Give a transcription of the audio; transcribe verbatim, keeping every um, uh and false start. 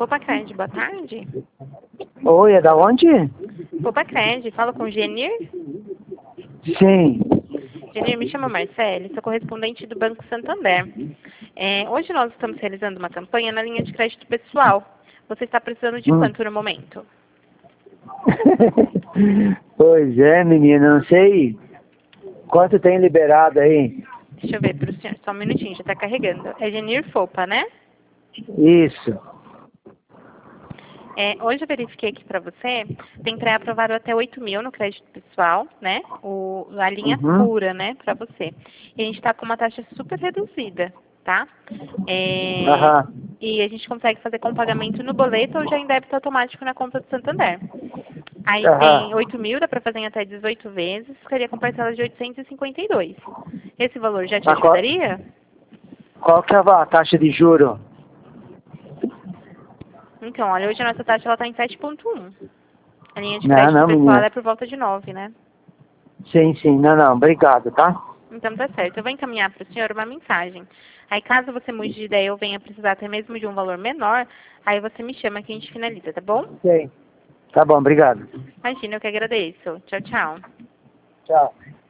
Popacred, boa tarde. Oi, é da onde? Popacred, fala com o Genir. Sim. Genir, me chama Marcele, sou correspondente do Banco Santander. É, hoje nós estamos realizando uma campanha na linha de crédito pessoal. Você está precisando de Hum. quanto no momento? Pois é, menina, não sei quanto tem liberado aí. Deixa eu ver para o senhor, só um minutinho, já está carregando. É Genir Fopa, né? Isso. É, hoje eu verifiquei aqui para você, tem pré-aprovado até oito mil no crédito pessoal, né? O, a linha Uhum. pura, né, para você. E a gente está com uma taxa super reduzida, tá? É, Aham. e a gente consegue fazer com pagamento no boleto ou já em débito automático na conta do Santander. Aí tem Aham. oito mil, dá para fazer em até dezoito vezes, ficaria com parcela de oitocentos e cinquenta e dois. Esse valor já te Mas qual, ajudaria? qual que é a taxa de juro? Então, olha, hoje a nossa taxa ela está em sete vírgula um. A linha de Não, crédito não, pessoal ela menina. é por volta de nove, né? Sim, sim. Não, não. Obrigado, tá? Então tá certo. Eu vou encaminhar para o senhor uma mensagem. Aí caso você mude de ideia ou venha precisar até mesmo de um valor menor, aí você me chama que a gente finaliza, tá bom? Sim. Tá bom, obrigado. Imagina, eu que agradeço. Tchau, tchau. Tchau.